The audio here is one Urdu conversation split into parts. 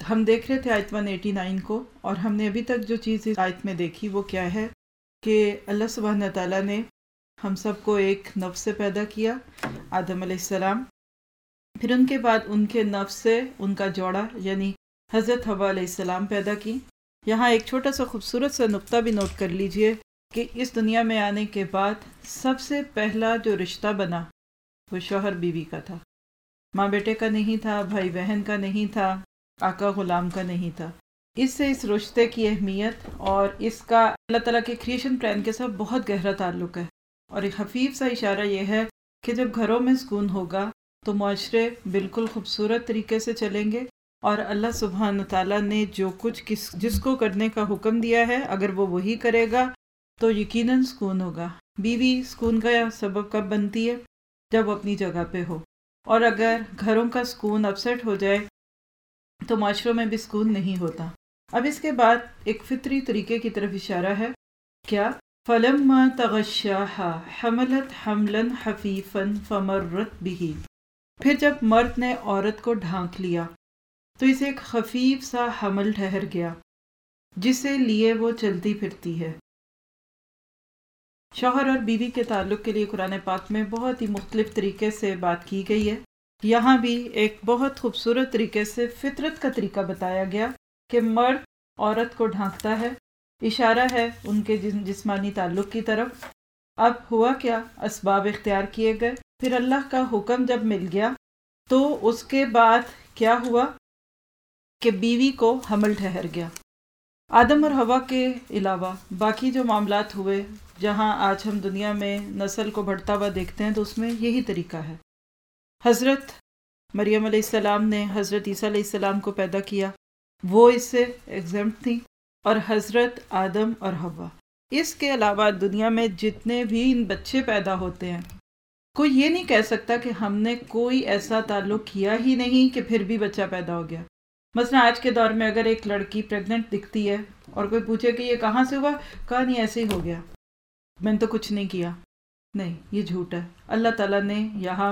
ہم دیکھ رہے تھے آیت 189 کو، اور ہم نے ابھی تک جو چیز اس آیت میں دیکھی وہ کیا ہے کہ اللہ سبحانہ تعالیٰ نے ہم سب کو ایک نفس سے پیدا کیا، آدم علیہ السلام، پھر ان کے بعد ان کے نفس سے ان کا جوڑا یعنی حضرت حوا علیہ السلام پیدا کی۔ یہاں ایک چھوٹا سا خوبصورت سا نقطہ بھی نوٹ کر لیجئے کہ اس دنیا میں آنے کے بعد سب سے پہلا جو رشتہ بنا وہ شوہر بیوی کا تھا، ماں بیٹے کا نہیں تھا، بھائی بہن کا نہیں تھا، آقا غلام کا نہیں تھا۔ اس سے اس رشتے کی اہمیت اور اس کا اللہ تعالیٰ کے کریشن پلان کے ساتھ بہت گہرا تعلق ہے، اور ایک خفیف سا اشارہ یہ ہے کہ جب گھروں میں سکون ہوگا تو معاشرے بالکل خوبصورت طریقے سے چلیں گے، اور اللہ سبحانہ تعالیٰ نے جو کچھ جس کو کرنے کا حکم دیا ہے اگر وہ وہی کرے گا تو یقیناً سکون ہوگا۔ بیوی سکون کا سبب کب بنتی ہے؟ جب وہ اپنی جگہ پہ ہو، اور اگر گھروں کا سکون اپسیٹ ہو جائے تو معاشروں میں بھی سکون نہیں ہوتا۔ اب اس کے بعد ایک فطری طریقے کی طرف اشارہ ہے، کیا؟ فَلَمَّا تَغَشَّاهَا حَمَلَتْ حَمْلًا خَفِيفًا فَمَرَّتْ بِهِ، پھر جب مرد نے عورت کو ڈھانک لیا تو اسے ایک خفیف سا حمل ٹھہر گیا جسے لیے وہ چلتی پھرتی ہے۔ شوہر اور بیوی کے تعلق کے لیے قرآن پاک میں بہت ہی مختلف طریقے سے بات کی گئی ہے۔ یہاں بھی ایک بہت خوبصورت طریقے سے فطرت کا طریقہ بتایا گیا کہ مرد عورت کو ڈھانکتا ہے، اشارہ ہے ان کے جسمانی تعلق کی طرف۔ اب ہوا کیا؟ اسباب اختیار کیے گئے، پھر اللہ کا حکم جب مل گیا تو اس کے بعد کیا ہوا کہ بیوی کو حمل ٹھہر گیا۔ آدم اور حوا کے علاوہ باقی جو معاملات ہوئے جہاں آج ہم دنیا میں نسل کو بڑھتا ہوا دیکھتے ہیں تو اس میں یہی طریقہ ہے۔ حضرت مریم علیہ السلام نے حضرت عیسیٰ علیہ السلام کو پیدا کیا، وہ اس سے ایگزمپٹ تھی، اور حضرت آدم اور حوا۔ اس کے علاوہ دنیا میں جتنے بھی بچے پیدا ہوتے ہیں کوئی یہ نہیں کہہ سکتا کہ ہم نے کوئی ایسا تعلق کیا ہی نہیں کہ پھر بھی بچہ پیدا ہو گیا۔ مثلا آج کے دور میں اگر ایک لڑکی پریگننٹ دکھتی ہے اور کوئی پوچھے کہ یہ کہاں سے ہوا، کہا نہیں ایسے ہی ہو گیا، میں نے تو کچھ نہیں کیا۔ نہیں، یہ جھوٹ ہے۔ اللہ تعالیٰ نے یہاں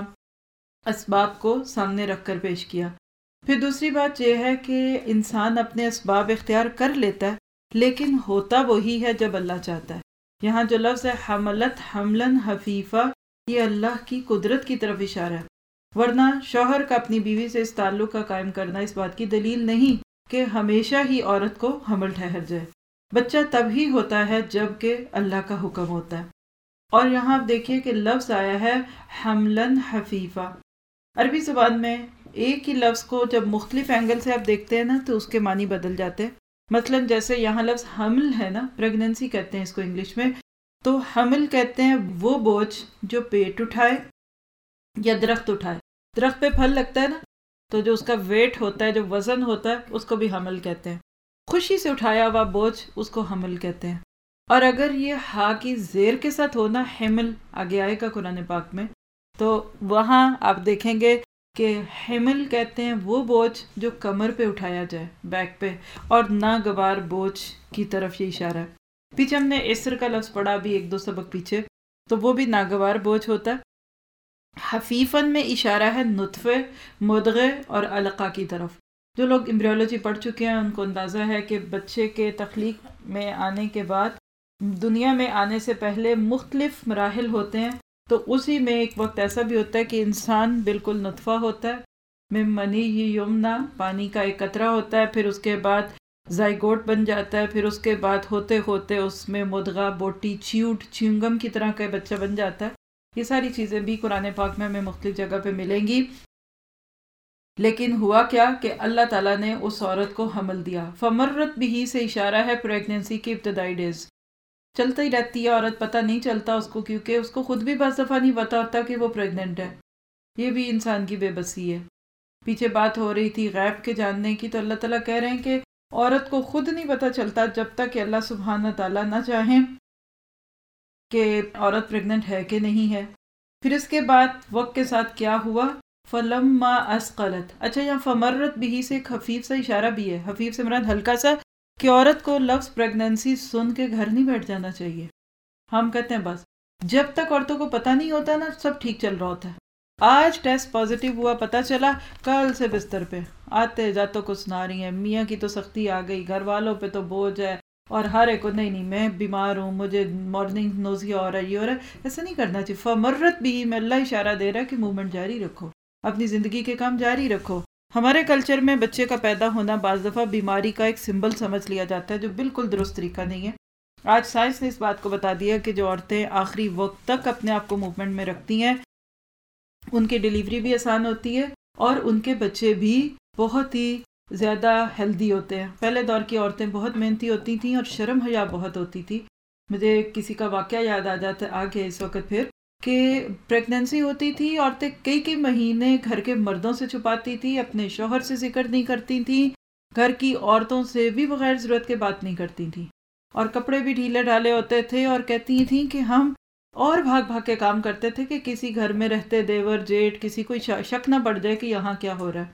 اسباب کو سامنے رکھ کر پیش کیا۔ پھر دوسری بات یہ ہے کہ انسان اپنے اسباب اختیار کر لیتا ہے لیکن ہوتا وہی ہے جب اللہ چاہتا ہے۔ یہاں جو لفظ ہے حملت حملاً خفیفا، یہ اللہ کی قدرت کی طرف اشارہ ہے، ورنہ شوہر کا اپنی بیوی سے اس تعلق کا قائم کرنا اس بات کی دلیل نہیں کہ ہمیشہ ہی عورت کو حمل ٹھہر جائے۔ بچہ تب ہی ہوتا ہے جب کہ اللہ کا حکم ہوتا ہے۔ اور یہاں آپ دیکھیے کہ لفظ آیا ہے حملاً خفیفا۔ عربی زبان میں ایک ہی لفظ کو جب مختلف اینگل سے آپ دیکھتے ہیں نا تو اس کے معنی بدل جاتے ہیں۔ مثلا جیسے یہاں لفظ حمل ہے نا، پریگننسی کہتے ہیں اس کو انگلش میں، تو حمل کہتے ہیں وہ بوجھ جو پیٹ اٹھائے یا درخت اٹھائے۔ درخت پہ پھل لگتا ہے نا، تو جو اس کا ویٹ ہوتا ہے، جو وزن ہوتا ہے، اس کو بھی حمل کہتے ہیں۔ خوشی سے اٹھایا ہوا بوجھ اس کو حمل کہتے ہیں۔ اور اگر یہ ہا کی زیر کے ساتھ ہونا حمل آگے آئے گا قرآن پاک میں، تو وہاں آپ دیکھیں گے کہ حمل کہتے ہیں وہ بوجھ جو کمر پہ اٹھایا جائے، بیک پہ، اور ناگوار بوجھ کی طرف یہ اشارہ ہے۔ پیچھے ہم نے اسر کا لفظ پڑھا بھی ایک دو سبق پیچھے، تو وہ بھی ناگوار بوجھ ہوتا ہے۔ خفیفاً میں اشارہ ہے نطفے، مدغے اور علقہ کی طرف۔ جو لوگ امبریولوجی پڑھ چکے ہیں ان کو اندازہ ہے کہ بچے کے تخلیق میں آنے کے بعد دنیا میں آنے سے پہلے مختلف مراحل ہوتے ہیں، تو اسی میں ایک وقت ایسا بھی ہوتا ہے کہ انسان بالکل نطفہ ہوتا ہے، من منی یمنا، پانی کا ایک قطرہ ہوتا ہے، پھر اس کے بعد زائگوٹ بن جاتا ہے، پھر اس کے بعد ہوتے ہوتے اس میں مدغہ، بوٹی، چیونگم کی طرح کا بچہ بن جاتا ہے۔ یہ ساری چیزیں بھی قرآن پاک میں ہمیں مختلف جگہ پہ ملیں گی۔ لیکن ہوا کیا کہ اللہ تعالیٰ نے اس عورت کو حمل دیا۔ فمرت بھی سے اشارہ ہے پریگننسی کی ابتدائی ڈیز۔ چلتا ہی رہتی ہے عورت، پتہ نہیں چلتا اس کو، کیونکہ اس کو خود بھی بعض دفعہ نہیں پتا ہوتا کہ وہ پریگننٹ ہے۔ یہ بھی انسان کی بے بسی ہے۔ پیچھے بات ہو رہی تھی غیب کے جاننے کی، تو اللہ تعالیٰ کہہ رہے ہیں کہ عورت کو خود نہیں پتا چلتا جب تک کہ اللہ سبحانہ تعالیٰ نہ چاہیں کہ عورت پریگننٹ ہے کہ نہیں ہے۔ پھر اس کے بعد وقت کے ساتھ کیا ہوا؟ فلما اسقلت۔ اچھا، یہاں فمرت بھی سے ایک خفیف سا اشارہ بھی ہے، خفیف سے مراد ہلکا سا، کہ عورت کو لفظ پریگننسی سن کے گھر نہیں بیٹھ جانا چاہیے۔ ہم کہتے ہیں بس جب تک عورتوں کو پتہ نہیں ہوتا نا سب ٹھیک چل رہا ہوتا ہے، آج ٹیسٹ پازیٹیو ہوا، پتہ چلا، کل سے بستر پہ آتے جاتوں کو سنا رہی ہیں میاں کی تو سختی آ گئی، گھر والوں پہ تو بوجھ ہے، اور ہر ایک کو نہیں میں بیمار ہوں، مجھے مارننگ نوزیا ہو رہا ہے، یہ ہو رہا ہے. ایسا نہیں کرنا چاہیے. فمرت بھی میں اللہ اشارہ دے رہا ہے کہ موومنٹ جاری رکھو، اپنی زندگی کے کام جاری رکھو. ہمارے کلچر میں بچے کا پیدا ہونا بعض دفعہ بیماری کا ایک سمبل سمجھ لیا جاتا ہے، جو بالکل درست طریقہ نہیں ہے. آج سائنس نے اس بات کو بتا دیا کہ جو عورتیں آخری وقت تک اپنے آپ کو موومنٹ میں رکھتی ہیں ان کی ڈیلیوری بھی آسان ہوتی ہے اور ان کے بچے بھی بہت ہی زیادہ ہیلدی ہوتے ہیں. پہلے دور کی عورتیں بہت محنتی ہوتی تھیں اور شرم حیا بہت ہوتی تھی. مجھے کسی کا واقعہ یاد آ گیا اس وقت پھر کہ پریگننسی ہوتی تھی، عورتیں کئی مہینے گھر کے مردوں سے چھپاتی تھی، اپنے شوہر سے ذکر نہیں کرتی تھیں، گھر کی عورتوں سے بھی بغیر ضرورت کے بات نہیں کرتی تھیں، اور کپڑے بھی ڈھیلے ڈھالے ہوتے تھے، اور کہتی تھیں کہ ہم اور بھاگ کے کام کرتے تھے کہ کسی گھر میں رہتے دیور جیٹ کسی کو شک نہ پڑ جائے کہ یہاں کیا ہو رہا ہے.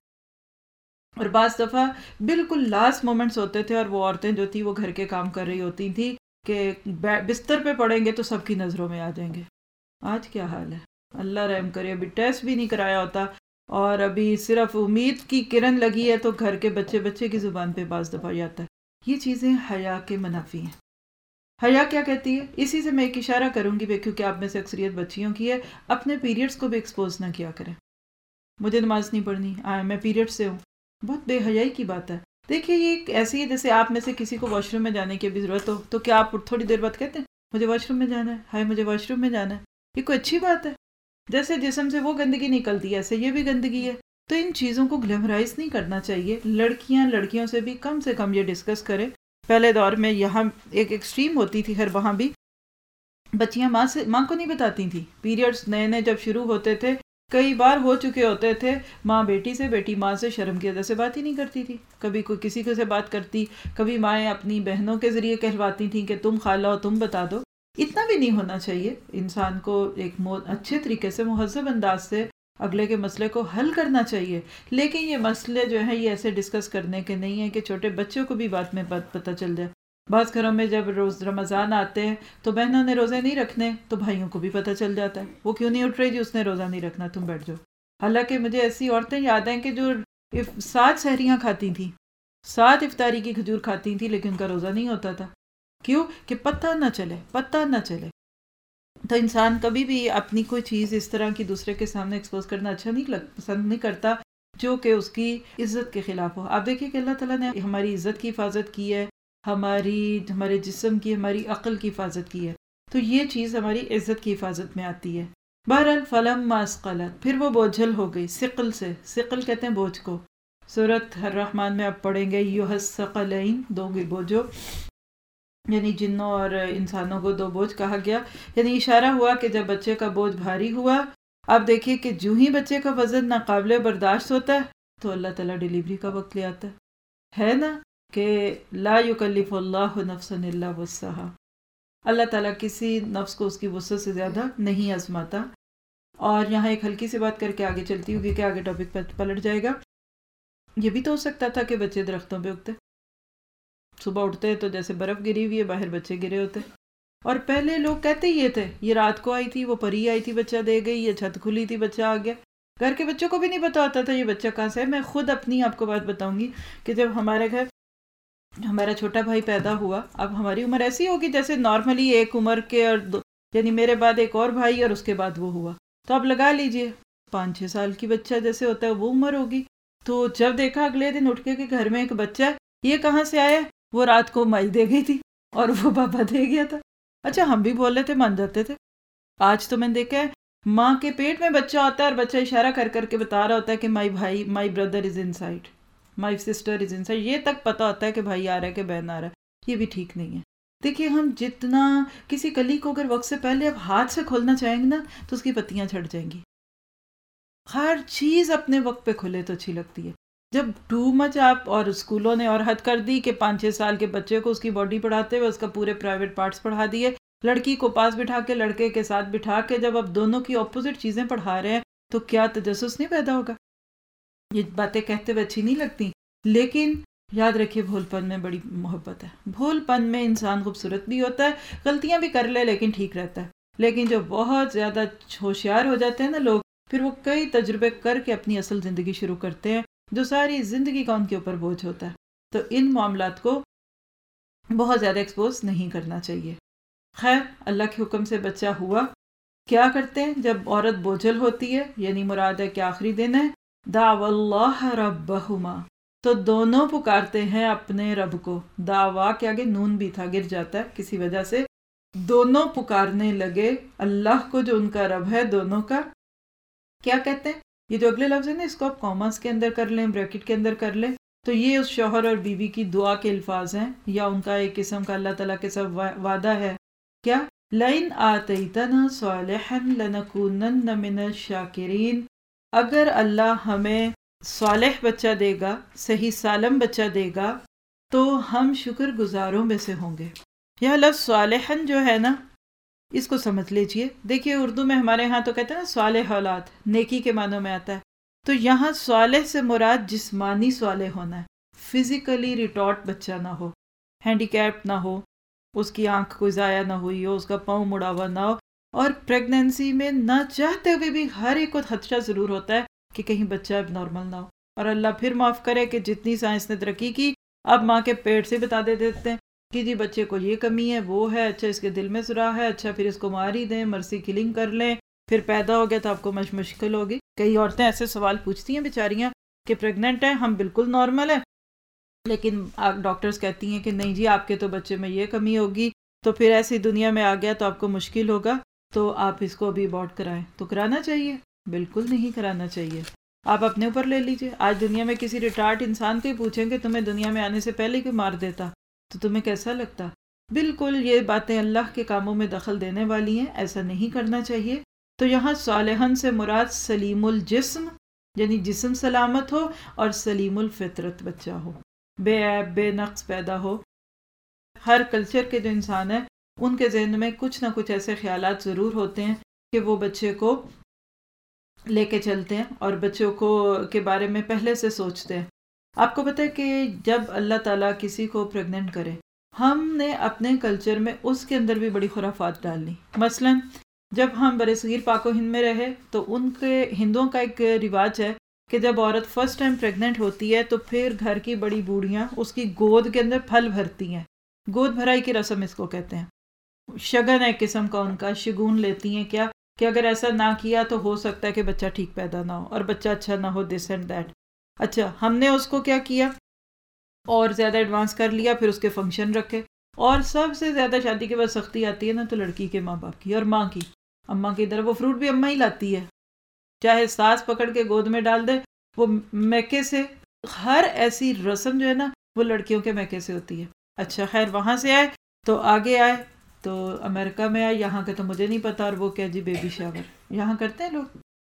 اور بعض دفعہ بالکل لاسٹ مومنٹس ہوتے تھے اور وہ عورتیں جو تھی وہ گھر کے کام کر رہی ہوتی تھی کہ بستر پہ پڑیں گے تو سب کی نظروں میں آ جائیں گے. آج کیا حال ہے، اللہ رحم کرے. ابھی ٹیسٹ بھی نہیں کرایا ہوتا اور ابھی صرف امید کی کرن لگی ہے تو گھر کے بچے کی زبان پہ بعض دفعہ یہ آتا ہے. یہ چیزیں حیا کے منافی ہیں. حیا کیا کہتی ہے؟ اسی سے میں ایک اشارہ کروں گی کیونکہ آپ میں سے اکثریت بچیوں کی ہے. اپنے پیریڈز کو بھی ایکسپوز نہ کیا کریں. مجھے نماز نہیں پڑھنی، میں پیریڈ سے ہوں. بہت بے حیائی کی بات ہے. دیکھیے یہ ایسی ہے جیسے آپ میں سے کسی کو واش روم میں جانے کی بھی ضرورت ہو تو کیا آپ تھوڑی دیر بعد کہتے ہیں مجھے واش روم میں جانا ہے، ہائے مجھے واش روم میں جانا ہے. یہ کوئی اچھی بات ہے؟ جیسے جسم سے وہ گندگی نکلتی ہے ایسے یہ بھی گندگی ہے. تو ان چیزوں کو گلیمرائز نہیں کرنا چاہیے. لڑکیوں سے بھی کم سے کم یہ ڈسکس کریں. پہلے دور میں یہاں ایک ایکسٹریم ہوتی تھی، خیر وہاں بھی بچیاں ماں کو نہیں بتاتی تھیں. پیریڈز نئے جب شروع ہوتے تھے کئی بار ہو چکے ہوتے تھے، ماں بیٹی سے، بیٹی ماں سے شرم کی وجہ سے بات ہی نہیں کرتی تھی. کبھی کوئی کسی کو سے بات کرتی، کبھی مائیں اپنی بہنوں کے ذریعے کہلواتی تھیں کہ تم خالہ ہو تم بتا دو. اتنا بھی نہیں ہونا چاہیے. انسان کو ایک اچھے طریقے سے مہذب انداز سے اگلے کے مسئلے کو حل کرنا چاہیے. لیکن یہ مسئلے جو ہیں یہ ایسے ڈسکس کرنے کے نہیں ہیں کہ چھوٹے بچوں کو بھی بات میں پتہ چل جائے. بعض گھروں میں جب روز رمضان آتے ہیں تو بہنوں نے روزے نہیں رکھنے تو بھائیوں کو بھی پتہ چل جاتا ہے. وہ کیوں نہیں اٹھ رہی جی اس نے روزہ نہیں رکھنا، تم بیٹھ جاؤ. حالانکہ مجھے ایسی عورتیں یاد ہیں کہ جو 7 سحریاں کھاتی تھیں، 7 افطاری کی کھجور کھاتی تھیں لیکن ان کا روزہ نہیں ہوتا تھا. کیوں؟ کہ پتہ نہ چلے. تو انسان کبھی بھی اپنی کوئی چیز اس طرح کی دوسرے کے سامنے ایکسپوز کرنا پسند نہیں کرتا جو کہ اس کی عزت کے خلاف ہو. آپ دیکھیں کہ اللہ تعالیٰ نے ہماری عزت کی حفاظت کی ہے، ہمارے جسم کی، ہماری عقل کی حفاظت کی ہے، تو یہ چیز ہماری عزت کی حفاظت میں آتی ہے. بہرحال فلما اثقلت، پھر وہ بوجھل ہو گئی. ثقل کہتے ہیں بوجھ کو. سورۃ الرحمن میں آپ پڑھیں گے ایھا الثقلین، 2 بوجھوں، یعنی جنوں اور انسانوں کو 2 بوجھ کہا گیا. یعنی اشارہ ہوا کہ جب بچے کا بوجھ بھاری ہوا، اب دیکھیے کہ جو ہی بچے کا وزن ناقابل برداشت ہوتا ہے تو اللہ تعالیٰ ڈیلیوری کا وقت لے آتا ہے نا کہ لا یکلف اللہ نفسا الا وسعہا. اللہ تعالیٰ کسی نفس کو اس کی وسعت سے زیادہ نہیں آزماتا. اور یہاں ایک ہلکی سی بات کر کے آگے چلتی ہوگی کہ آگے ٹاپک پلٹ جائے گا. یہ بھی تو ہو سکتا تھا کہ بچے درختوں پہ اگتے، صبح اٹھتے تو جیسے برف گری ہوئی ہے باہر بچے گرے ہوتے. اور پہلے لوگ کہتے یہ تھے یہ رات کو آئی تھی، وہ پری آئی تھی بچہ دے گئی، یہ چھت کھلی تھی بچہ آ گیا. گھر کے بچوں کو بھی نہیں پتا ہوتا تھا یہ بچہ کہاں سے ہے. میں خود اپنی آپ کو بات بتاؤں گی کہ جب ہمارے گھر ہمارا چھوٹا بھائی پیدا ہوا، اب ہماری عمر ایسی ہوگی جیسے نارملی ایک عمر کے اور یعنی میرے بعد ایک اور بھائی اور اس کے بعد وہ ہوا، تو اب لگا لیجئے 5-6 سال کی بچہ جیسے ہوتا ہے وہ عمر ہوگی. تو جب دیکھا اگلے دن اٹھ کے کہ گھر میں ایک بچہ ہے، یہ کہاں سے آیا؟ وہ رات کو مائی دے گئی تھی اور وہ بابا دے گیا تھا. اچھا ہم بھی بول رہے تھے، مان جاتے تھے. آج تو میں نے دیکھا ہے ماں کے پیٹ میں بچہ ہوتا ہے اور بچہ اشارہ کر کر کے بتا رہا ہوتا ہے کہ my brother is in side, my sister is in side. یہ تک پتا ہوتا ہے کہ بھائی آ رہا ہے کہ بہن آ رہا ہے. یہ بھی ٹھیک نہیں ہے. دیکھیے ہم جتنا کسی کلی کو اگر وقت سے پہلے اب ہاتھ سے کھولنا چاہیں گے نا تو اس کی پتیاں چھٹ جائیں گی. ہر چیز اپنے وقت پہ کھلے تو اچھی لگتی ہے. جب ٹو مچ آپ اور اسکولوں نے اور حد کر دی کہ 5-6 سال کے بچے کو اس کی باڈی پڑھاتے ہوئے اس کا پورے پرائیویٹ پارٹس پڑھا دیے، لڑکی کو پاس بٹھا کے لڑکے کے ساتھ بٹھا کے جب اب دونوں کی اپوزٹ چیزیں پڑھا رہے ہیں تو کیا تجسس نہیں پیدا ہوگا؟ یہ باتیں کہتے ہوئے اچھی نہیں لگتی، لیکن یاد رکھیے بھول پن میں بڑی محبت ہے. بھول پن میں انسان خوبصورت بھی ہوتا ہے، غلطیاں بھی کر لے لیکن ٹھیک رہتا ہے. لیکن جو بہت زیادہ ہوشیار ہو جاتے ہیں نا لوگ، پھر وہ کئی تجربے کر کے اپنی اصل زندگی شروع کرتے ہیں جو ساری زندگی کا ان کے اوپر بوجھ ہوتا ہے. تو ان معاملات کو بہت زیادہ ایکسپوز نہیں کرنا چاہیے. خیر، اللہ کے حکم سے بچہ ہوا. کیا کرتے ہیں جب عورت بوجھل ہوتی ہے، یعنی مراد ہے کہ آخری دن ہے، دعوا اللہ ربہما، تو دونوں پکارتے ہیں اپنے رب کو. دعوا کے آگے نون بھی تھا، گر جاتا ہے کسی وجہ سے. دونوں پکارنے لگے اللہ کو جو ان کا رب ہے دونوں کا. کیا کہتے ہیں؟ یہ جو اگلے لفظ ہے نا، اس کو آپ کاماس کے اندر کر لیں، بریکٹ کے اندر کر لیں، تو یہ اس شوہر اور بیوی کی دعا کے الفاظ ہیں، یا ان کا ایک قسم کا اللہ تعالیٰ کے ساتھ وعدہ ہے. کیا؟ لَإِنْ آتَيْتَنَا صَالِحًا لَنَكُونَنَّ مِنَ الشَّاكِرِينَ، اگر اللہ ہمیں صالح بچہ دے گا، صحیح سالم بچہ دے گا، تو ہم شکر گزاروں میں سے ہوں گے. یہ لفظ صالحاً جو ہے نا، اس کو سمجھ لیجئے. دیکھیے اردو میں ہمارے ہاں تو کہتے ہیں نا صالح اولاد، نیکی کے معنوں میں آتا ہے. تو یہاں صالح سے مراد جسمانی صالح ہونا ہے، فزیکلی ریٹارڈ بچہ نہ ہو، ہینڈی کیپڈ نہ ہو، اس کی آنکھ کوئی ضائع نہ ہوئی ہو، اس کا پاؤں مڑا ہوا نہ ہو. اور پریگنینسی میں نہ چاہتے ہوئے بھی ہر ایک کو خدشہ ضرور ہوتا ہے کہ کہیں بچہ اب نارمل نہ ہو. اور اللہ پھر معاف کرے کہ جتنی سائنس نے ترقی کی، اب ماں کے پیٹ سے بتا دیتے ہیں کہ جی بچے کو یہ کمی ہے، وہ ہے، اچھا اس کے دل میں سراخ ہے، اچھا پھر اس کو مار ہی دیں، مرسی کلنگ کر لیں، پھر پیدا ہو گیا تو آپ کو مشکل ہوگی. کئی عورتیں ایسے سوال پوچھتی ہیں بیچاریاں کہ پریگننٹ ہیں، ہم بالکل نارمل ہیں، لیکن ڈاکٹرز کہتی ہیں کہ نہیں جی آپ کے تو بچے میں یہ کمی ہوگی، تو پھر ایسی دنیا میں آ گیا تو آپ کو مشکل ہوگا، تو آپ اس کو ابھی ابورٹ کرائیں. تو کرانا چاہیے؟ بالکل نہیں کرانا چاہیے. آپ اپنے اوپر لے لیجئے. آج دنیا میں کسی ریٹارڈ انسان کو ہی پوچھیں کہ تمہیں دنیا میں آنے سے پہلے کیوں مار دیتا، تو تمہیں کیسا لگتا؟ بالکل یہ باتیں اللہ کے کاموں میں دخل دینے والی ہیں، ایسا نہیں کرنا چاہیے. تو یہاں صالحن سے مراد سلیم الجسم، یعنی جسم سلامت ہو، اور سلیم الفطرت بچہ ہو، بے عیب بے نقص پیدا ہو. ہر کلچر کے جو انسان ہیں ان کے ذہن میں کچھ نہ کچھ ایسے خیالات ضرور ہوتے ہیں کہ وہ بچے کو لے کے چلتے ہیں اور بچوں کو کے بارے میں پہلے سے سوچتے ہیں. آپ کو پتہ ہے کہ جب اللہ تعالیٰ کسی کو پریگننٹ کرے، ہم نے اپنے کلچر میں اس کے اندر بھی بڑی خرافات ڈالنی. مثلا جب ہم برصغیر پاک و ہند میں رہے تو ان کے ہندوؤں کا ایک رواج ہے کہ جب عورت فرسٹ ٹائم پریگننٹ ہوتی ہے تو پھر گھر کی بڑی بوڑھیاں اس کی گود کے اندر پھل بھرتی ہیں. گود بھرائی کی رسم اس کو کہتے ہیں. شگن ایک قسم کا ان کا شگون لیتی ہیں، کیا کہ اگر ایسا نہ کیا تو ہو سکتا ہے کہ بچہ ٹھیک پیدا نہ ہو اور بچہ اچھا نہ ہو، دس اینڈ دیٹ. اچھا ہم نے اس کو کیا کیا اور زیادہ ایڈوانس کر لیا، پھر اس کے فنکشن رکھے. اور سب سے زیادہ شادی کے بعد سختی آتی ہے نا تو لڑکی کے ماں باپ کی اور ماں کی. اماں کی طرف وہ فروٹ بھی اماں ہی لاتی ہے، چاہے ساس پکڑ کے گود میں ڈال دے، وہ میکے سے. ہر ایسی رسم جو ہے نا وہ لڑکیوں کے میکے سے ہوتی ہے. اچھا خیر وہاں سے آئے تو آگے آئے تو امریکہ میں آئے، یہاں کا تو مجھے نہیں پتا. اور وہ کیا جی بیبی شاور یہاں کرتے ہیں لوگ.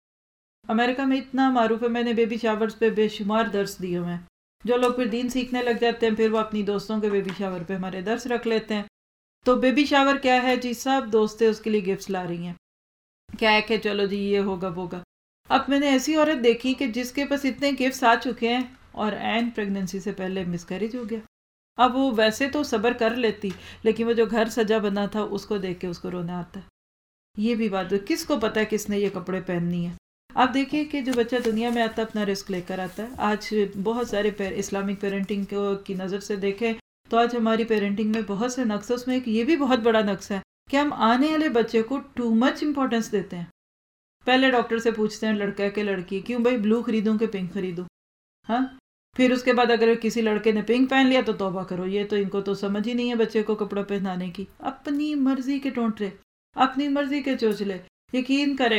امریکہ میں اتنا معروف ہے، میں نے بیبی شاورز پہ بے شمار درس دیے ہوئے ہیں. جو لوگ پھر دین سیکھنے لگ جاتے ہیں پھر وہ اپنی دوستوں کے بیبی شاور پہ ہمارے درس رکھ لیتے ہیں. تو بیبی شاور کیا ہے جی؟ سب دوستیں اس کے لیے گفٹس لا رہی ہیں، کیا ہے کہ چلو جی یہ ہوگا وہ ہوگا. اب میں نے ایسی عورت دیکھی کہ جس کے پاس اتنے گفٹس آ چکے ہیں اور عین پریگننسی سے پہلے مس کیریج ہو گیا. اب وہ ویسے تو صبر کر لیتی، لیکن وہ جو گھر سجا بنا تھا اس کو دیکھ کے اس کو رونا آتا ہے. یہ بھی بات ہے، کس کو پتا ہے کس نے یہ کپڑے پہننی ہے. آپ دیکھیے کہ جو بچہ دنیا میں آتا ہے اپنا رسک لے کر آتا ہے. آج بہت سارے اسلامک پیرنٹنگ کی نظر سے دیکھیں تو آج ہماری پیرنٹنگ میں بہت سے نقص، اس میں ایک یہ بھی بہت بڑا نقص ہے کہ ہم آنے والے بچے کو ٹو مچ امپورٹنس دیتے ہیں. پہلے ڈاکٹر سے پوچھتے ہیں لڑکا کہ لڑکی، کیوں بھائی بلو خریدوں کہ پنک خریدوں؟ ہاں پھر اس کے بعد اگر کسی لڑکے نے پنک پہن لیا تو توبہ کرو، یہ تو ان کو تو سمجھ ہی نہیں ہے بچے کو کپڑا پہنانے کی. اپنی مرضی کے ٹونٹرے، اپنی مرضی کے چوچلے. یقین کریں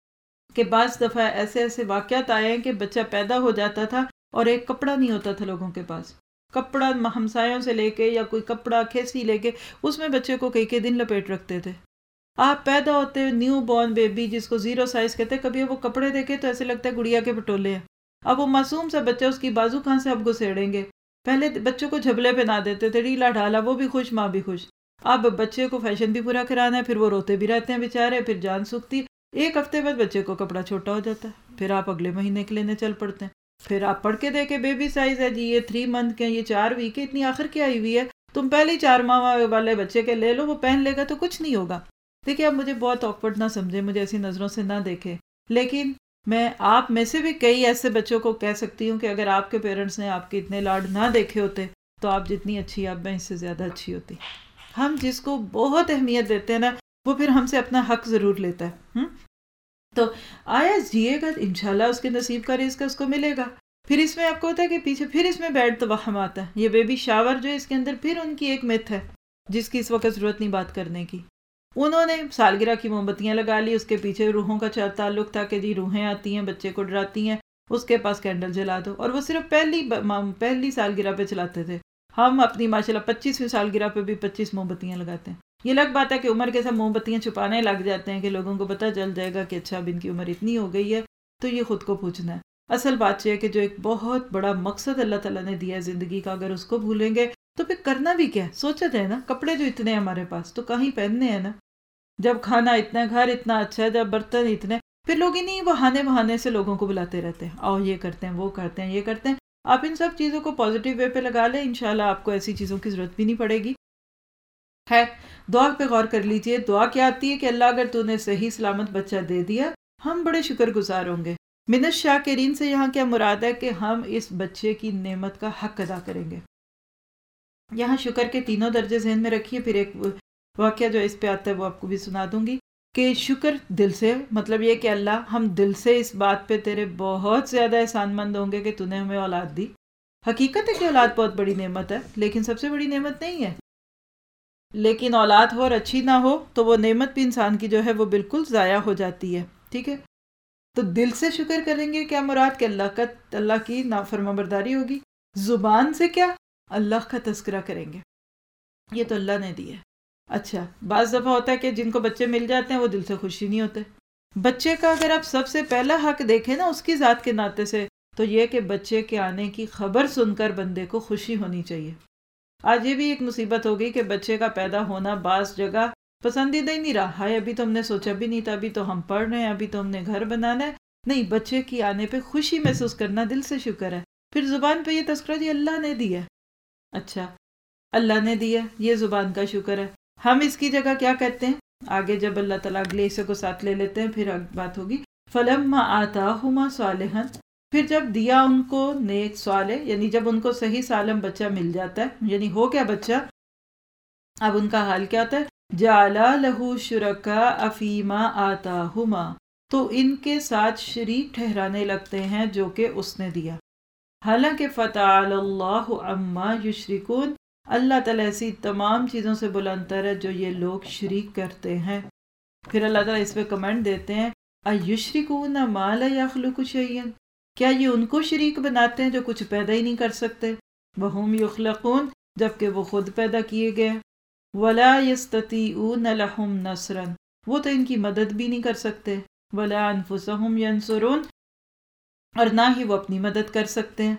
کہ بعض دفعہ ایسے ایسے واقعات آئے ہیں کہ بچہ پیدا ہو جاتا تھا اور ایک کپڑا نہیں ہوتا تھا لوگوں کے پاس. کپڑا ہمسایوں سے لے کے یا کوئی کپڑا کھیسی لے کے اس میں بچے کو کئی دن لپیٹ رکھتے تھے. آپ پیدا ہوتے نیو بورن بیبی جس کو 0 سائز کہتے، کبھی وہ کپڑے دیکھے تو ایسے لگتا ہے گڑیا کے پٹولے ہیں. اب وہ معصوم سا بچہ، اس کی بازو کہاں سے اب گھسیڑیں گے. پہلے بچوں کو جھبلے پہنا دیتے تھے، ڈھیلا ڈھالا، وہ بھی خوش ماں بھی خوش. اب بچے کو فیشن بھی پورا کرانا ہے، پھر وہ روتے بھی رہتے ہیں بیچارے، پھر جان سکتی. 1 ہفتے بعد بچے کو کپڑا چھوٹا ہو جاتا ہے، پھر آپ اگلے مہینے کے لینے چل پڑتے ہیں. پھر آپ پڑھ کے دیکھیں بیبی سائز ہے جی یہ 3 منتھ کے، یہ 4 ویک کے، اتنی آخر کیا آئی ہوئی ہے. تم پہلے 4 ماہ والے بچے کے لے لو، وہ پہن لے گا تو کچھ نہیں ہوگا. دیکھیں اب مجھے بہت آکورڈ نہ سمجھے، مجھے ایسی نظروں سے نہ دیکھے، لیکن میں آپ میں سے بھی کئی ایسے بچوں کو کہہ سکتی ہوں کہ اگر آپ کے پیرنٹس نے آپ کے اتنے لاڈ نہ دیکھے ہوتے تو آپ جتنی اچھی آپ میں اس سے زیادہ اچھی ہوتی. ہم جس کو بہت اہمیت دیتے ہیں نا وہ پھر ہم سے اپنا حق ضرور لیتا ہے. تو آیا جیے گا انشاءاللہ اس کے نصیب کا رزق اس کو ملے گا. پھر اس میں آپ کو ہوتا ہے کہ پیچھے پھر اس میں بیڈ توہم آتا ہے. یہ بیبی شاور جو ہے اس کے اندر پھر ان کی ایک مت ہے جس کی اس وقت ضرورت نہیں بات کرنے کی. انہوں نے سالگرہ کی موم بتیاں لگا لی, اس کے پیچھے روحوں کا تعلق تھا کہ جی روحیں آتی ہیں بچے کو ڈراتی ہیں, اس کے پاس کینڈل جلا دو. اور وہ صرف پہلی سالگرہ پہ چلاتے تھے. ہم اپنی ماشاءاللہ 25ویں سالگرہ پہ بھی 25 موم بتیاں لگاتے ہیں. یہ الگ بات ہے کہ عمر کے ساتھ موم بتیاں چھپانے لگ جاتے ہیں کہ لوگوں کو پتہ چل جائے گا کہ اچھا اب ان کی عمر اتنی ہو گئی ہے, تو یہ خود کو پوچھنا ہے. اصل بات یہ ہے کہ جو ایک بہت بڑا مقصد اللہ تعالیٰ نے دیا ہے زندگی کا, اگر اس کو بھولیں گے تو پھر کرنا بھی کیا ہے. سوچا جائے نا, کپڑے جو اتنے ہیں ہمارے پاس تو کہیں پہننے ہیں نا, جب کھانا اتنا ہے, گھر اتنا اچھا ہے, جب برتن اتنے, پھر لوگ انہیں بہانے سے لوگوں کو بلاتے رہتے ہیں, آؤ یہ کرتے ہیں وہ کرتے ہیں یہ کرتے ہیں. آپ ان سب چیزوں کو پازیٹیو وے پہ لگا لیں, انشاءاللہ آپ کو ایسی چیزوں کی ضرورت بھی نہیں پڑے گی. خیر, دعا پہ غور کر لیجئے. دعا کیا آتی ہے کہ اللہ اگر تو نے صحیح سلامت بچہ دے دیا ہم بڑے شکر گزار ہوں گے. من الشاکرین سے یہاں کیا مراد ہے کہ ہم اس بچے کی نعمت کا حق ادا کریں گے. یہاں شکر کے تینوں درجے ذہن میں رکھیے. پھر ایک واقعہ جو اس پہ آتا ہے وہ آپ کو بھی سنا دوں گی کہ شکر دل سے, مطلب یہ کہ اللہ ہم دل سے اس بات پہ تیرے بہت زیادہ احسان مند ہوں گے کہ تو نے ہمیں اولاد دی. حقیقت ہے کہ اولاد بہت بڑی نعمت ہے, لیکن سب سے بڑی نعمت نہیں ہے. لیکن اولاد ہو اور اچھی نہ ہو تو وہ نعمت بھی انسان کی جو ہے وہ بالکل ضائع ہو جاتی ہے. ٹھیک ہے, تو دل سے شکر کریں گے. کیا مراد کہ اللہ کی نافرما برداری ہوگی. زبان سے کیا, اللہ کا تذکرہ کریں گے, یہ تو اللہ نے دی ہے. اچھا, بعض دفعہ ہوتا ہے کہ جن کو بچے مل جاتے ہیں وہ دل سے خوشی نہیں ہوتے. بچے کا اگر آپ سب سے پہلا حق دیکھیں نا اس کی ذات کے ناطے سے, تو یہ کہ بچے کے آنے کی خبر سن کر بندے کو خوشی ہونی چاہیے. آج یہ بھی ایک مصیبت ہو گئی کہ بچے کا پیدا ہونا بعض جگہ پسندیدہ ہی نہیں رہا. ہائے ابھی تو ہم نے سوچا بھی نہیں تھا, ابھی تو ہم پڑھ رہے ہیں, ابھی تو ہم نے گھر بنانا ہے. نہیں, بچے کی آنے پہ خوشی محسوس کرنا دل سے شکر ہے. پھر زبان پہ یہ تذکرہ جی اللہ نے دیا ہے. اچھا, اللہ نے دیا, یہ زبان کا شکر ہے. ہم اس کی جگہ کیا کہتے ہیں آگے جب اللہ تعالیٰ اگلے حصے کو ساتھ لے لیتے ہیں پھر بات ہوگی. فَلَمَّا آتَاهُمَا صَالِحًا, پھر جب دیا ان کو نیک صالح, یعنی جب ان کو صحیح سالم بچہ مل جاتا ہے, یعنی ہو کیا بچہ, اب ان کا حال کیا ہوتا ہے. جَعَلَا لَهُ شُرَكَاءَ فِي مَا آتَاهُمَا, تو ان کے ساتھ شریک ٹھہرانے لگتے ہیں جو کہ اس نے دیا. حالانکہ فَتَعَالَى اللَّهُ عَمَّا يُشْرِكُونَ, اللہ تعالیٰ ایسی تمام چیزوں سے بلند تر ہے جو یہ لوگ شریک کرتے ہیں. پھر اللہ تعالیٰ اس پہ کمنٹ دیتے ہیں اَيُشْرِكُونَ مَا لَا يَخْلُقُ شَيْئًا, کیا یہ ان کو شریک بناتے ہیں جو کچھ پیدا ہی نہیں کر سکتے. وَهُمْ يُخْلَقُونَ, جبکہ وہ خود پیدا کیے گئے. وَلَا يَسْتَطِيعُونَ لَهُمْ نَصْرًا, وہ تو ان کی مدد بھی نہیں کر سکتے. وَلَا أَنفُسَهُمْ يَنصُرُونَ, اور نہ ہی وہ اپنی مدد کر سکتے ہیں.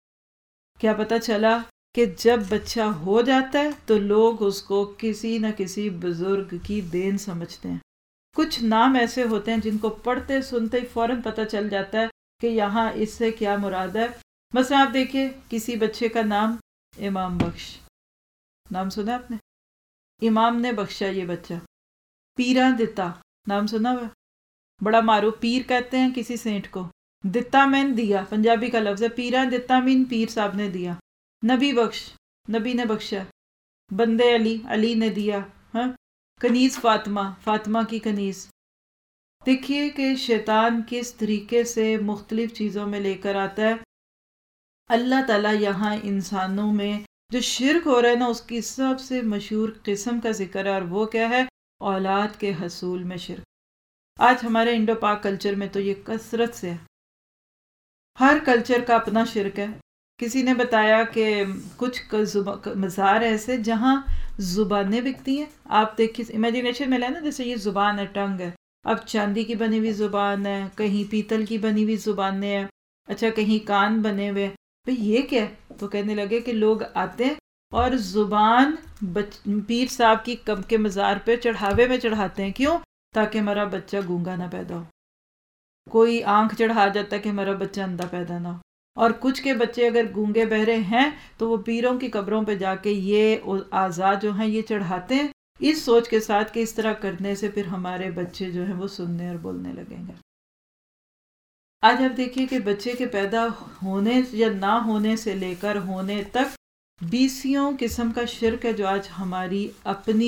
کیا پتہ چلا کہ جب بچہ ہو جاتا ہے تو لوگ اس کو کسی نہ کسی بزرگ کی دین سمجھتے ہیں. کچھ نام ایسے ہوتے ہیں جن کو پڑھتے سنتے ہی فوراً پتہ چل جاتا ہے کہ یہاں اس سے کیا مراد ہے. مثلا آپ دیکھیے کسی بچے کا نام امام بخش, نام سنا آپ نے, امام نے بخشا یہ بچہ. پیراں دتا, نام سنا ہوا, بڑا معروف پیر کہتے ہیں کسی سینٹ کو. دتا مین دیا, پنجابی کا لفظ ہے. پیراں دتا مین پیر صاحب نے دیا. نبی بخش, نبی نے بخشا. بندے علی, علی نے دیا. ہاں, کنیز فاطمہ, فاطمہ کی کنیز. دیکھیے کہ شیطان کس طریقے سے مختلف چیزوں میں لے کر آتا ہے. اللہ تعالیٰ یہاں انسانوں میں جو شرک ہو رہا ہے نا اس کی سب سے مشہور قسم کا ذکر ہے, اور وہ کیا ہے, اولاد کے حصول میں شرک. آج ہمارے انڈو پاک کلچر میں تو یہ کثرت سے ہے. ہر کلچر کا اپنا شرک ہے. کسی نے بتایا کہ کچھ مزار ایسے جہاں زبانیں بکتی ہیں. آپ دیکھیے امیجنیشن میں لیں نا, جیسے یہ زبان ہے, ٹنگ ہے. اب چاندی کی بنی ہوئی زبان ہے, کہیں پیتل کی بنی ہوئی زبانیں ہیں, اچھا کہیں کان بنے ہوئے. بھئی یہ کیا ہے؟ تو کہنے لگے کہ لوگ آتے ہیں اور زبان پیر صاحب کی کب کے مزار پہ چڑھاوے میں چڑھاتے ہیں. کیوں؟ تاکہ ہمارا بچہ گونگا نہ پیدا ہو. کوئی آنکھ چڑھا جاتا ہے کہ ہمارا بچہ اندھا پیدا نہ ہو. اور کچھ کے بچے اگر گونگے بہرے ہیں تو وہ پیروں کی قبروں پہ جا کے یہ اعضاء جو ہیں یہ چڑھاتے ہیں, اس سوچ کے ساتھ کہ اس طرح کرنے سے پھر ہمارے بچے جو ہیں وہ سننے اور بولنے لگیں گے. آج آپ دیکھیے کہ بچے کے پیدا ہونے یا نہ ہونے سے لے کر ہونے تک بیسیوں قسم کا شرک ہے جو آج ہماری اپنی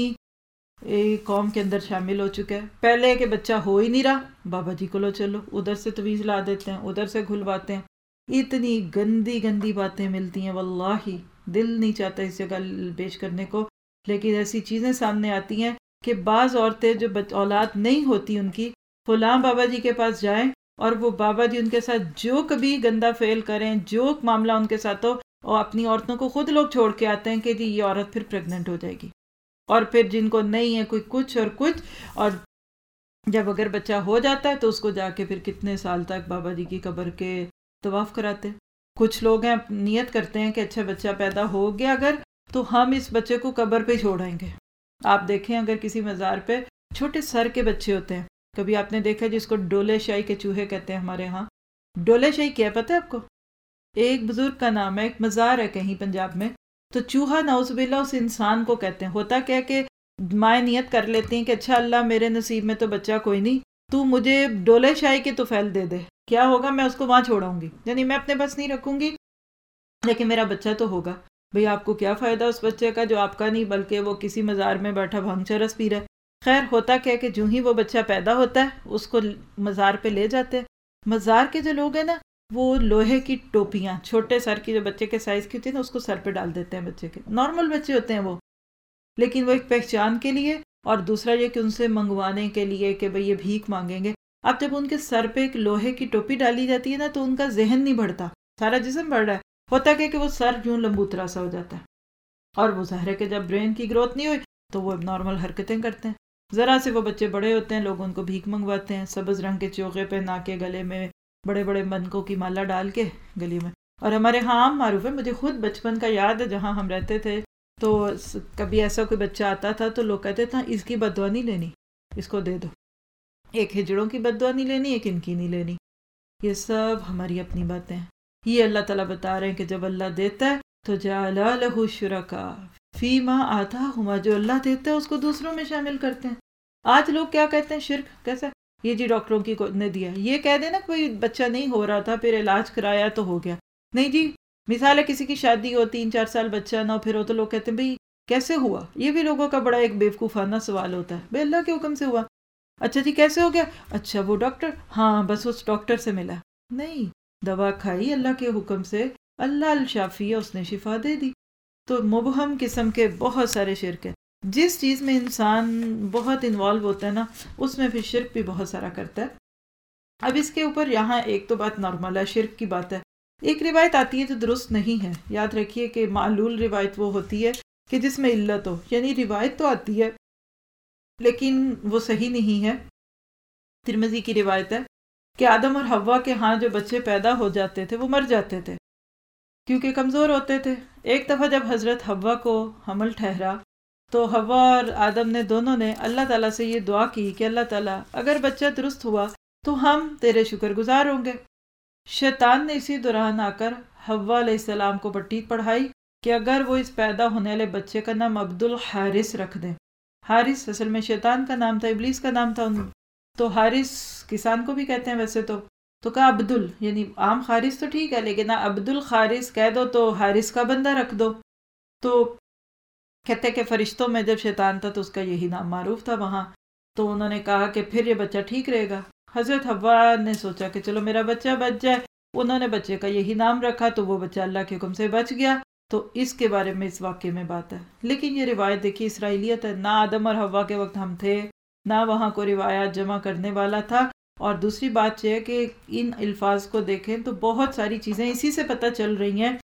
قوم کے اندر شامل ہو چکا ہے۔ پہلے کہ بچہ ہو ہی نہیں رہا، بابا جی کو لو چلو ادھر سے تویز لا دیتے ہیں، ادھر سے گھلواتے ہیں، اتنی گندی گندی باتیں ملتی ہیں، واللہ دل نہیں چاہتا اس جگہ پیش کرنے کو، لیکن ایسی چیزیں سامنے آتی ہیں کہ بعض عورتیں جو اولاد نہیں ہوتی ان کی، فلاں بابا جی کے پاس جائیں اور وہ بابا جی ان کے ساتھ جو کبھی گندا فعل کریں، جو معاملہ ان کے ساتھ ہو، اور اپنی عورتوں کو خود لوگ چھوڑ کے آتے ہیں کہ جی یہ عورت پھر پریگننٹ ہو جائے گی، اور پھر جن کو نہیں ہے کوئی کچھ اور کچھ، اور جب اگر بچہ ہو جاتا ہے تو اس کو جا کے پھر کتنے سال تک بابا جی کی قبر کے طواف کراتے ہیں۔ کچھ لوگ ہیں نیت کرتے ہیں کہ اچھا بچہ پیدا ہو گیا اگر تو ہم اس بچے کو قبر پہ چھوڑیں گے۔ آپ دیکھیں اگر کسی مزار پہ چھوٹے سر کے بچے ہوتے ہیں، کبھی آپ نے دیکھا جس کو ڈولے شاہی کے چوہے کہتے ہیں ہمارے ہاں، ڈولے شاہی کیا پتہ ہے آپ کو؟ ایک بزرگ کا نام ہے، ایک مزار ہے کہیں پنجاب میں، تو چوہا نعوذ باللہ اس انسان کو کہتے ہیں۔ ہوتا کیا کہ مائیں نیت کر لیتی ہیں کہ اچھا اللہ میرے نصیب میں تو بچہ کوئی نہیں، تو مجھے ڈولے شاہی کے طفیل دے دے، کیا ہوگا میں اس کو وہاں چھوڑاؤں گی، یعنی میں اپنے بس نہیں رکھوں گی لیکن میرا بچہ تو ہوگا۔ بھئی آپ کو کیا فائدہ اس بچے کا جو آپ کا نہیں بلکہ وہ کسی مزار میں بیٹھا بھنگ چرس پی رہا ہے۔ خیر ہوتا کیا کہ جو ہی وہ بچہ پیدا ہوتا ہے اس کو مزار پہ لے جاتے ہیں۔ مزار کے جو لوگ ہیں نا وہ لوہے کی ٹوپیاں چھوٹے سر کی جو بچے کے سائز کی ہوتی ہے نا اس کو سر پہ ڈال دیتے ہیں بچے کے، نارمل بچے ہوتے ہیں وہ، لیکن وہ ایک پہچان کے لیے اور دوسرا یہ کہ ان سے منگوانے کے لیے کہ بھئی یہ بھیک مانگیں گے۔ اب جب ان کے سر پہ ایک لوہے کی ٹوپی ڈالی جاتی ہے نا تو ان کا ذہن نہیں بڑھتا، سارا جسم بڑھ رہا ہے، ہوتا کہ وہ سر یوں لمبوترا سا ہو جاتا ہے، اور وہ ظاہر ہے کہ جب برین کی گروتھ نہیں ہوئی تو وہ نارمل حرکتیں کرتے ہیں۔ ذرا سے وہ بچے بڑے ہوتے ہیں، لوگ ان کو بھیک منگواتے ہیں، سبز رنگ کے چوغے پہنا کے، گلے میں بڑے بڑے منکوں کی مالا ڈال کے گلی میں۔ اور ہمارے ہاں عام معروف ہے، مجھے خود بچپن کا یاد ہے جہاں ہم رہتے تھے تو کبھی ایسا کوئی بچہ آتا تھا تو لوگ کہتے تھے اس کی بد دعا نہیں لینی، اس کو دے دو، ایک ہجڑوں کی بد دعا نہیں لینی، ایک ان کی نہیں لینی۔ یہ سب ہماری اپنی باتیں ہیں۔ یہ اللہ تعالیٰ بتا رہے ہیں کہ جب اللہ دیتا ہے تو جعل لہ شرکاء فیما آتاہما، جو اللہ دیتا ہے اس کو دوسروں میں شامل کرتے ہیں۔ آج لوگ کیا کہتے ہیں شرک کیسا، یہ جی ڈاکٹروں کی نے دیا، یہ کہہ دیں نا کوئی بچہ نہیں ہو رہا تھا پھر علاج کرایا تو ہو گیا، نہیں جی، مثال ہے کسی کی شادی ہو 3-4 سال بچہ نہ ہو پھر ہو تو لوگ کہتے ہیں بھئی کیسے ہوا، یہ بھی لوگوں کا بڑا ایک بیوقوفانہ سوال ہوتا ہے، بھئی اللہ کے حکم سے ہوا، اچھا جی کیسے ہو گیا، اچھا وہ ڈاکٹر، ہاں بس اس ڈاکٹر سے ملا، نہیں، دوا کھائی اللہ کے حکم سے، اللہ الشافی ہے، اس نے شفا دے دی۔ تو مبہم قسم کے بہت سارے شرک ہیں، جس چیز میں انسان بہت انوالو ہوتا ہے نا اس میں پھر شرک بھی بہت سارا کرتا ہے۔ اب اس کے اوپر یہاں ایک تو بات نارمل ہے، شرک کی بات ہے، ایک روایت آتی ہے جو درست نہیں ہے، یاد رکھیے کہ معلول روایت وہ ہوتی ہے کہ جس میں علت ہو، یعنی روایت تو آتی ہے لیکن وہ صحیح نہیں ہے۔ ترمذی کی روایت ہے کہ آدم اور حوا کے ہاں جو بچے پیدا ہو جاتے تھے وہ مر جاتے تھے کیونکہ کمزور ہوتے تھے۔ ایک دفعہ جب حضرت حوا کو حمل ٹھہرا تو حوا اور آدم نے دونوں نے اللہ تعالیٰ سے یہ دعا کی کہ اللہ تعالیٰ اگر بچہ درست ہوا تو ہم تیرے شکر گزار ہوں گے۔ شیطان نے اسی دوران آ کر حوا علیہ السلام کو پٹی پڑھائی کہ اگر وہ اس پیدا ہونے والے بچے کا نام عبد الحارث رکھ دیں۔ حارث اصل میں شیطان کا نام تھا، ابلیس کا نام تھا، تو حارث کسان کو بھی کہتے ہیں ویسے تو کہا عبدل، یعنی عام خارث تو ٹھیک ہے لیکن عبد الخارث کہہ دو تو حارث کا بندہ رکھ دو۔ تو کہتے کہ فرشتوں میں جب شیطان تھا تو اس کا یہی نام معروف تھا وہاں، تو انہوں نے کہا کہ پھر یہ بچہ ٹھیک رہے گا۔ حضرت حوا نے سوچا کہ چلو میرا بچہ بچ جائے، انہوں نے بچے کا یہی نام رکھا تو وہ بچہ اللہ کے حکم سے بچ گیا۔ تو اس کے بارے میں اس واقعے میں بات ہے، لیکن یہ روایت دیکھیے اسرائیلیت ہے، نہ آدم اور حوا کے وقت ہم تھے، نہ وہاں کو روایات جمع کرنے والا تھا، اور دوسری بات یہ ہے کہ ان الفاظ کو دیکھیں تو بہت ساری چیزیں اسی سے پتہ چل رہی ہیں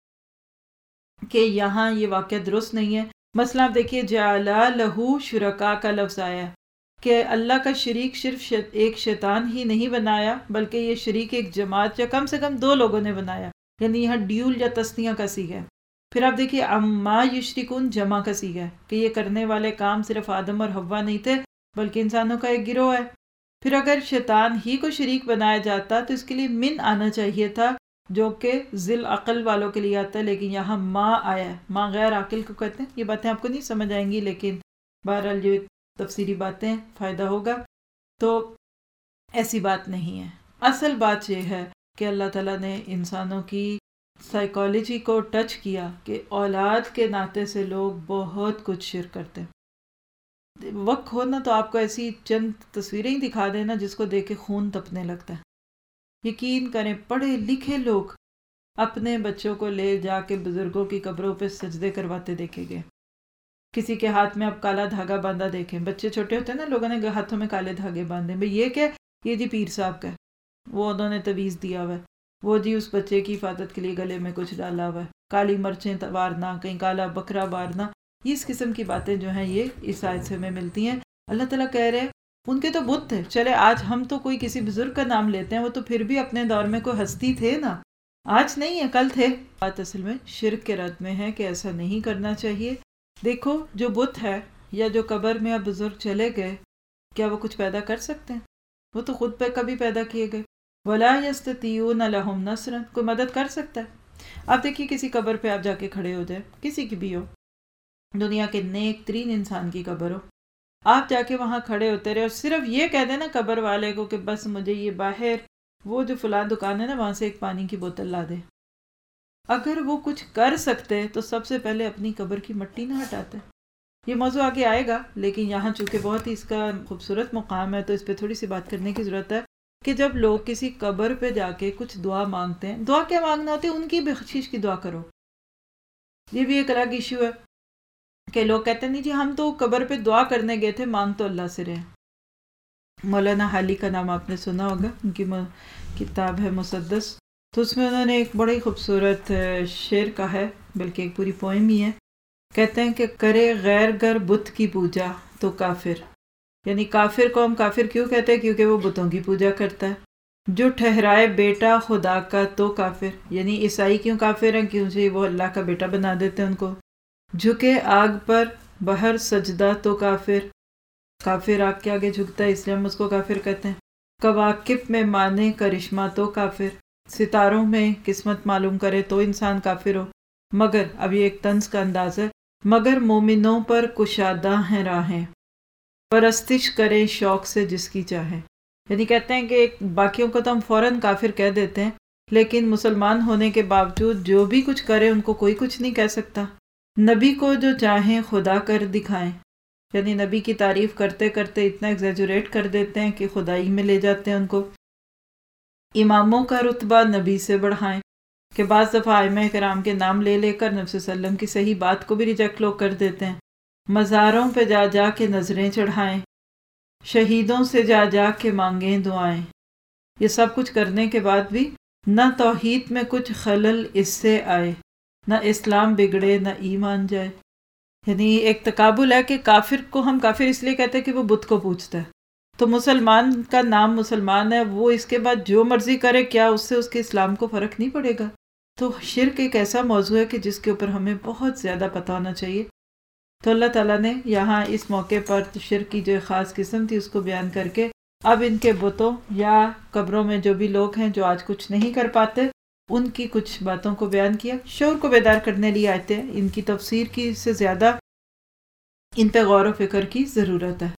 کہ یہاں یہ واقعہ درست نہیں ہے۔ مثلا آپ دیکھیے جعل لہ شرکاء کا لفظ آیا ہے کہ اللہ کا شریک صرف ایک شیطان ہی نہیں بنایا بلکہ یہ شریک ایک جماعت یا کم سے کم 2 لوگوں نے بنایا، یعنی یہاں ڈیول یا تسنیہ کا صیغہ ہے۔ پھر آپ دیکھیے اما یشرکون جمع کا صیغہ ہے کہ یہ کرنے والے کام صرف آدم اور حوا نہیں تھے بلکہ انسانوں کا ایک گروہ ہے۔ پھر اگر شیطان ہی کو شریک بنایا جاتا تو اس کے لیے من آنا چاہیے تھا جو کہ ذل عقل والوں کے لیے آتا ہے، لیکن یہاں ماں آیا ہے، ماں غیر عاقل کو کہتے ہیں۔ یہ باتیں آپ کو نہیں سمجھ آئیں گی لیکن بہرحال یہ تفسیری باتیں فائدہ ہوگا۔ تو ایسی بات نہیں ہے، اصل بات یہ ہے کہ اللہ تعالیٰ نے انسانوں کی سائیکالوجی کو ٹچ کیا کہ اولاد کے ناطے سے لوگ بہت کچھ شرک کرتے ہیں. وقت ہو نا تو آپ کو ایسی چند تصویریں ہی دکھا دینا جس کو دیکھ کے خون تپنے لگتا ہے. یقین کریں پڑھے لکھے لوگ اپنے بچوں کو لے جا کے بزرگوں کی قبروں پہ سجدے کرواتے دیکھے گئے. کسی کے ہاتھ میں اب کالا دھاگا باندھا دیکھیں. بچے چھوٹے ہوتے ہیں نا، لوگوں نے ہاتھوں میں کالے دھاگے باندھے. بھئی یہ کیا؟ یہ جی پیر صاحب کا ہے، وہ انہوں نے تعویذ دیا ہوا ہے. وہ جی اس بچے کی حفاظت کے لیے گلے میں کچھ ڈالا ہوا ہے، کالی مرچیں وارنا، کہیں کالا بکرا وارنا. یہ اس قسم کی باتیں جو ہیں یہ اس آیت سے ہمیں ملتی ہیں. اللہ تعالیٰ کہہ رہے ہیں ان کے تو بت تھے. چلے آج ہم تو کوئی کسی بزرگ کا نام لیتے ہیں، وہ تو پھر بھی اپنے دور میں کوئی ہستی تھے نا، آج نہیں ہے کل تھے. بات اصل میں شرک کے رد میں ہے کہ ایسا نہیں کرنا چاہیے. دیکھو جو بت ہے یا جو قبر میں اب بزرگ چلے گئے، کیا وہ کچھ پیدا کر سکتے ہیں؟ وہ تو خود پہ کبھی پیدا کیے گئے. وَلَا يَسْتَطِيعُونَ لَهُمْ نَصْرًا، کوئی مدد کر سکتا ہے؟ آپ دیکھیے کسی قبر پہ آپ جا کے کھڑے ہو جائے، کسی کی بھی ہو، دنیا کے نیک ترین انسان کی قبر ہو، آپ جا کے وہاں کھڑے ہوتے رہے اور صرف یہ کہہ دیں نا قبر والے کو کہ بس مجھے یہ باہر وہ جو فلاں دکان ہے نا وہاں سے ایک پانی کی بوتل لا دے. اگر وہ کچھ کر سکتے تو سب سے پہلے اپنی قبر کی مٹی نہ ہٹاتے. یہ موضوع آگے آئے گا، لیکن یہاں چونکہ بہت ہی اس کا خوبصورت مقام ہے تو اس پہ تھوڑی سی بات کرنے کی ضرورت ہے کہ جب لوگ کسی قبر پہ جا کے کچھ دعا مانگتے ہیں، دعا کیا مانگنا ہوتی ہے؟ ان کی بخشش کی دعا کرو. یہ بھی ایک الگ ایشو ہے کہ لوگ کہتے ہیں نہیں جی ہم تو قبر پہ دعا کرنے گئے تھے، مانگ تو اللہ سے رہے. مولانا حالی کا نام آپ نے سنا ہوگا، ان کی کتاب ہے مسدس، تو اس میں انہوں نے ایک بڑی خوبصورت شعر کہا ہے، بلکہ ایک پوری پوئم ہی ہے. کہتے ہیں کہ کرے غیر گر بت کی پوجا تو کافر، یعنی کافر کو ہم کافر کیوں کہتے ہیں؟ کیونکہ وہ بتوں کی پوجا کرتا ہے. جو ٹھہرائے بیٹا خدا کا تو کافر، یعنی عیسائی کیوں کافر ہیں؟ کیونکہ وہ اللہ کا بیٹا بنا دیتے ہیں ان کو. جھکے آگ پر بہر سجدہ تو کافر، کافر آگ کے آگے جھکتا ہے اس لیے ہم اس کو کافر کہتے ہیں. کواکب میں مانے کرشمہ تو کافر، ستاروں میں قسمت معلوم کرے تو انسان کافر ہو. مگر اب یہ ایک طنز کا انداز ہے، مگر مومنوں پر کشادہ ہیں راہیں، پرستش کرے شوق سے جس کی چاہے. یعنی کہتے ہیں کہ باقیوں کو تو ہم فوراً کافر کہہ دیتے ہیں، لیکن مسلمان ہونے کے باوجود جو بھی کچھ کرے ان کو کوئی کچھ نہیں کہہ سکتا. نبی کو جو چاہیں خدا کر دکھائیں، یعنی نبی کی تعریف کرتے کرتے اتنا ایگزیجوریٹ کر دیتے ہیں کہ خدائی میں لے جاتے ہیں ان کو. اماموں کا رتبہ نبی سے بڑھائیں، کہ بعض دفعہ ائمہ کرام کے نام لے لے کر نبی صلی اللہ علیہ وسلم کی صحیح بات کو بھی ریجیکٹ لوگ کر دیتے ہیں. مزاروں پہ جا جا کے نظریں چڑھائیں، شہیدوں سے جا جا کے مانگیں دعائیں. یہ سب کچھ کرنے کے بعد بھی نہ توحید میں کچھ خلل اس سے آئے، نہ اسلام بگڑے نہ ایمان جائے. یعنی ایک تقابل ہے کہ کافر کو ہم کافر اس لیے کہتے ہیں کہ وہ بت کو پوجتا ہے، تو مسلمان کا نام مسلمان ہے، وہ اس کے بعد جو مرضی کرے، کیا اس سے اس کے اسلام کو فرق نہیں پڑے گا؟ تو شرک ایک ایسا موضوع ہے کہ جس کے اوپر ہمیں بہت زیادہ پتہ ہونا چاہیے. تو اللہ تعالیٰ نے یہاں اس موقع پر شرک کی جو خاص قسم تھی اس کو بیان کر کے اب ان کے بتوں یا قبروں میں جو بھی لوگ ہیں جو آج کچھ نہیں کر پاتے ان کی کچھ باتوں کو بیان کیا. شعور کو بیدار کرنے لیے آیتیں، ان کی تفسیر کی سے زیادہ ان پہ غور و فکر کی ضرورت ہے.